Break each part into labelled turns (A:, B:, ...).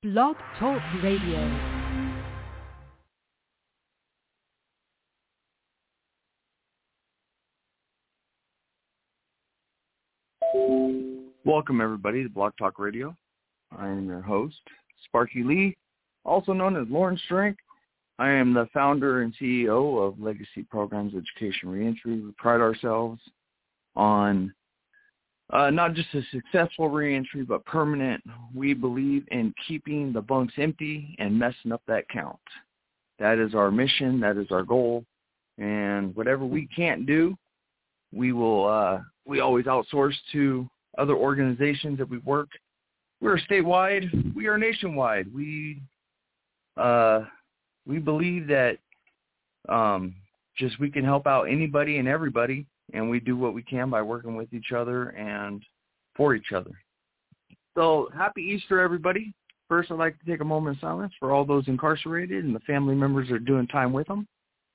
A: Blog Talk Radio.
B: Welcome, everybody, to Blog Talk Radio. I am your host, Sparky Lee, also known as Lauren Strink. I am the founder and CEO of Legacy Programs Education Reentry. We pride ourselves on not just a successful reentry, but permanent. We believe in keeping the bunks empty and messing up that count. That is our mission. That is our goal. And whatever we can't do, we will. We always outsource to other organizations that we work. We're statewide. We are nationwide. We believe that just we can help out anybody and everybody, and we do what we can by working with each other and for each other. So happy Easter, everybody. First, I'd like to take a moment of silence for all those incarcerated and the family members that are doing time with them.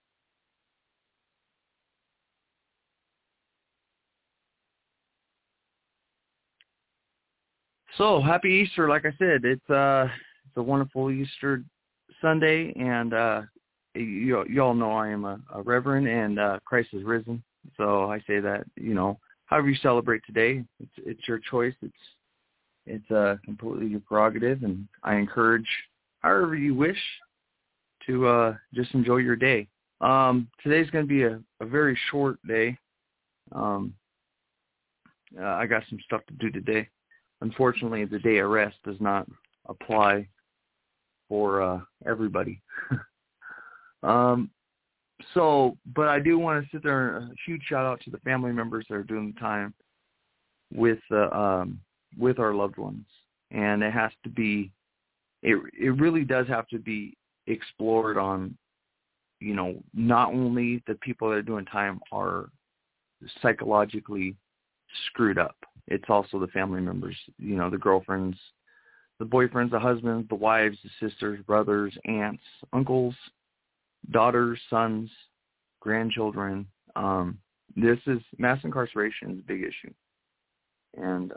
B: So happy Easter. Like I said, it's a wonderful Easter Sunday, and you all know I am a reverend, and Christ is risen. So I say that, however you celebrate today, it's your choice. It's completely your prerogative, and I encourage however you wish to just enjoy your day. Today's going to be a very short day. I got some stuff to do today. Unfortunately, the day of rest does not apply for everybody. But I do want to sit there and a huge shout out to the family members that are doing the time with our loved ones. And it has to be, it really does have to be explored on, not only the people that are doing time are psychologically screwed up. It's also the family members, the girlfriends, the boyfriends, the husbands, the wives, the sisters, brothers, aunts, uncles, daughters, sons, grandchildren. This is mass incarceration is a big issue. And,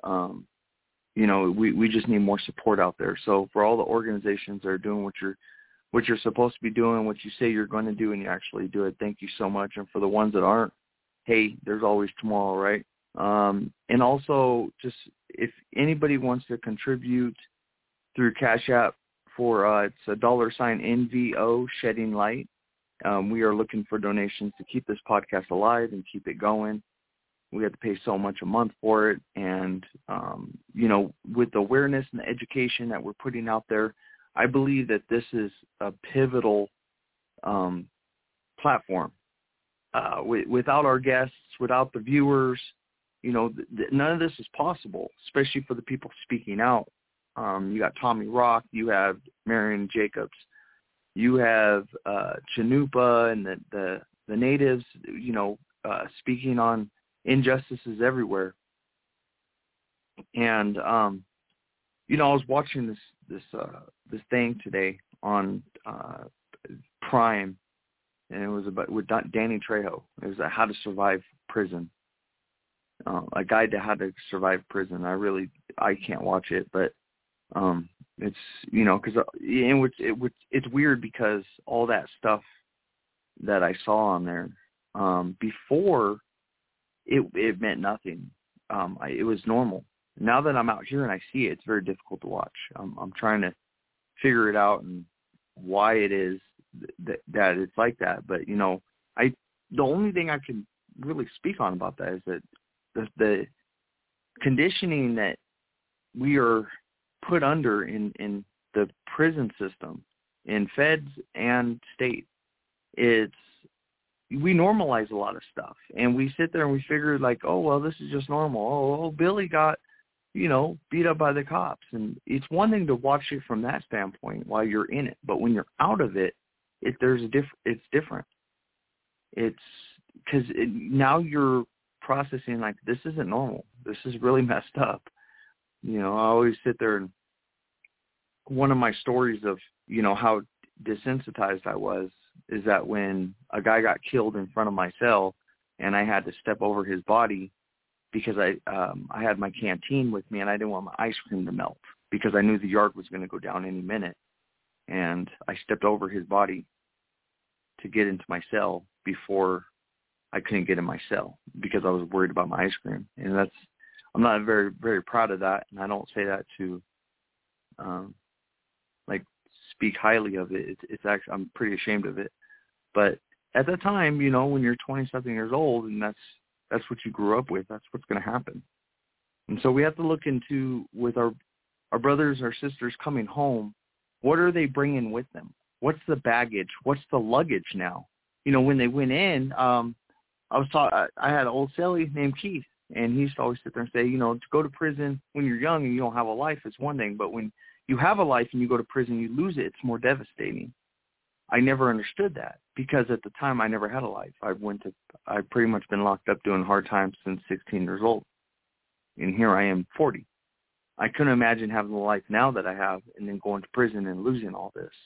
B: we just need more support out there. So for all the organizations that are doing what you're supposed to be doing, what you say you're going to do, and you actually do it, thank you so much. And for the ones that aren't, hey, there's always tomorrow, right? And also, just if anybody wants to contribute through Cash App for it's a $NVO Shedding Light. We are looking for donations to keep this podcast alive and keep it going. We have to pay so much a month for it, and with the awareness and the education that we're putting out there, I believe that this is a pivotal platform. Without our guests, without the viewers, none of this is possible, especially for the people speaking out. You got Tommy Rock, you have Marion Jacobs, you have Chanupa and the natives, speaking on injustices everywhere. And I was watching this thing today on Prime, and it was with Danny Trejo. It was how to survive prison. A guide to how to survive prison. I can't watch it, but it's because it's weird because all that stuff that I saw on there before it meant nothing. It was normal. Now that I'm out here and I see it, it's very difficult to watch. I'm trying to figure it out and why it is that it's like that. But the only thing I can really speak on about that is that the conditioning that we are put under in the prison system, in feds and state, we normalize a lot of stuff, and we sit there and we figure like, oh, well, this is just normal. Oh, Billy got, beat up by the cops. And it's one thing to watch it from that standpoint while you're in it, but when you're out of it, it's different. It's because now you're processing like, this isn't normal. This is really messed up. I always sit there, and one of my stories of, how desensitized I was is that when a guy got killed in front of my cell and I had to step over his body because I had my canteen with me and I didn't want my ice cream to melt because I knew the yard was going to go down any minute. And I stepped over his body to get into my cell before I couldn't get in my cell because I was worried about my ice cream. And I'm not very, very proud of that. And I don't say that to, speak highly of it. It's actually, I'm pretty ashamed of it. But at that time, when you're 20-something years old and that's what you grew up with, that's what's going to happen. And so we have to look into, with our brothers or sisters coming home, what are they bringing with them? What's the baggage? What's the luggage now? When they went in, I had an old cellie named Keith, and he used to always sit there and say, to go to prison when you're young and you don't have a life is one thing, but when you have a life and you go to prison, you lose it. It's more devastating. I never understood that because at the time I never had a life. I've pretty much been locked up doing hard times since 16 years old. And here I am 40. I couldn't imagine having the life now that I have and then going to prison and losing all this.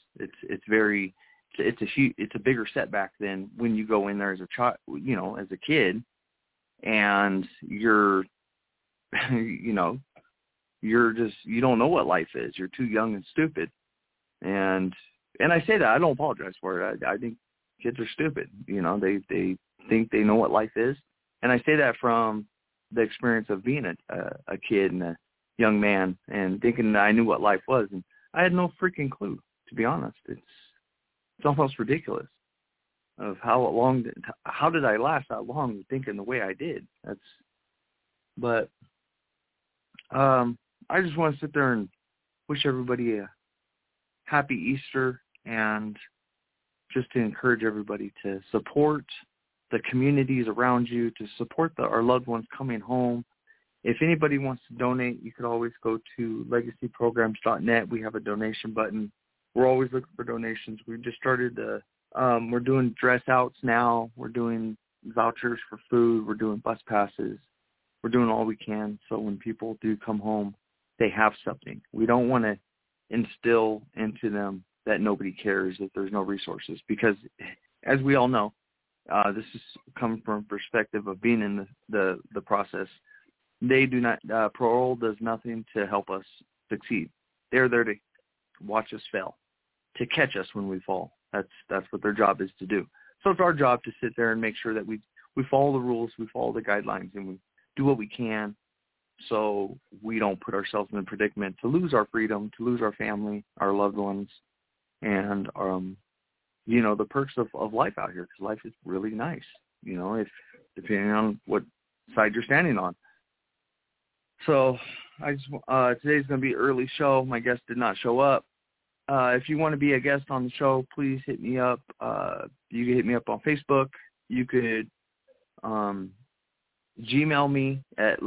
B: It's a bigger setback than when you go in there as a child, as a kid, and you're you don't know what life is. You're too young and stupid. And I say that, I don't apologize for it. I think kids are stupid. They think they know what life is. And I say that from the experience of being a kid and a young man and thinking that I knew what life was. And I had no freaking clue, to be honest. It's almost ridiculous of how did I last that long thinking the way I did. But I just want to sit there and wish everybody a happy Easter and just to encourage everybody to support the communities around you, to support our loved ones coming home. If anybody wants to donate, you could always go to legacyprograms.net. We have a donation button. We're always looking for donations. We just started we're doing dress outs now. We're doing vouchers for food. We're doing bus passes. We're doing all we can so when people do come home, they have something. We don't want to instill into them that nobody cares, that there's no resources, because as we all know, this is coming from a perspective of being in the process. They do not, parole does nothing to help us succeed. They're there to watch us fail, to catch us when we fall. That's what their job is to do. So it's our job to sit there and make sure that we follow the rules, we follow the guidelines, and we do what we can so we don't put ourselves in a predicament to lose our freedom, to lose our family, our loved ones, and the perks of life out here, because life is really nice, if depending on what side you're standing on. So today's going to be an early show. My guest did not show up. If you want to be a guest on the show, please hit me up. You can hit me up on Facebook. You could Gmail me at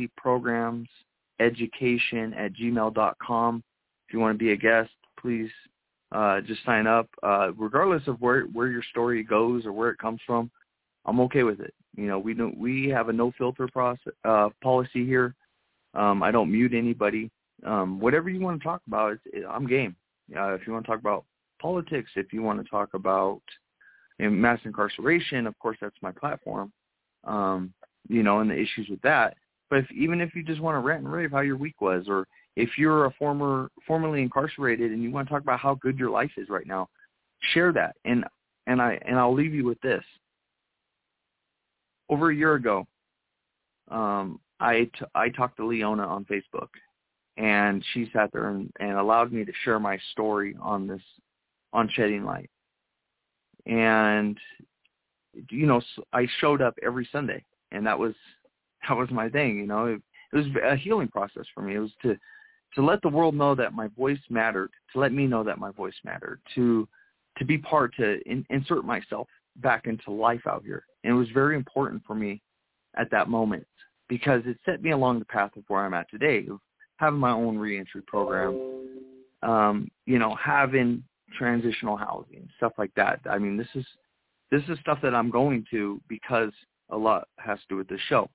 B: legacyprogramseducation@gmail.com. If you want to be a guest, please just sign up. Regardless of where your story goes or where it comes from, I'm okay with it. We have a no filter policy here. I don't mute anybody. Whatever you want to talk about, I'm game. If you want to talk about politics, if you want to talk about mass incarceration, of course, that's my platform, and the issues with that. But even if you just want to rant and rave how your week was, or if you're a formerly incarcerated and you want to talk about how good your life is right now, share that. And I'll leave you with this. Over a year ago, I talked to Leona on Facebook, and she sat there and allowed me to share my story on Shedding Light. And, I showed up every Sunday, and that was my thing. It was a healing process for me. It was to let the world know that my voice mattered, to let me know that my voice mattered, to be part, to insert myself back into life out here. And it was very important for me at that moment, because it set me along the path of where I'm at today, of having my own reentry program, having transitional housing, stuff like that. I mean, this is stuff that I'm going to because a lot has to do with the show.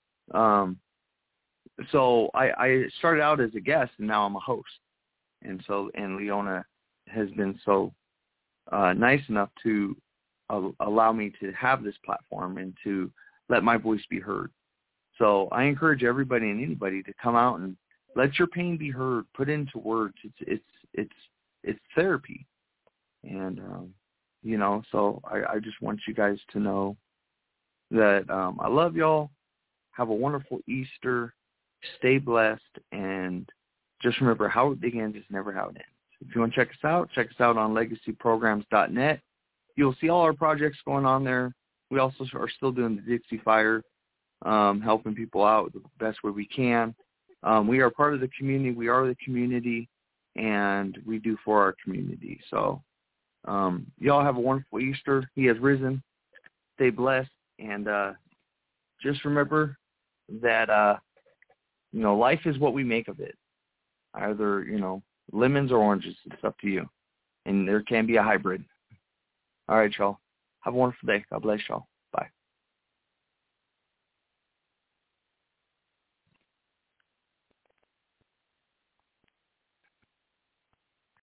B: So I started out as a guest, and now I'm a host. And Leona has been so nice enough to allow me to have this platform and to let my voice be heard. So I encourage everybody and anybody to come out and let your pain be heard, put into words. It's therapy. And, so I just want you guys to know that I love y'all. Have a wonderful Easter. Stay blessed. And just remember, how it begins is never how it ends. If you want to check us out on legacyprograms.net. You'll see all our projects going on there. We also are still doing the Dixie Fire, helping people out the best way we can. We are part of the community. We are the community, and we do for our community. So y'all have a wonderful Easter. He has risen. Stay blessed. And just remember that, life is what we make of it. Either, lemons or oranges. It's up to you. And there can be a hybrid. All right, y'all. Have a wonderful day. God bless y'all.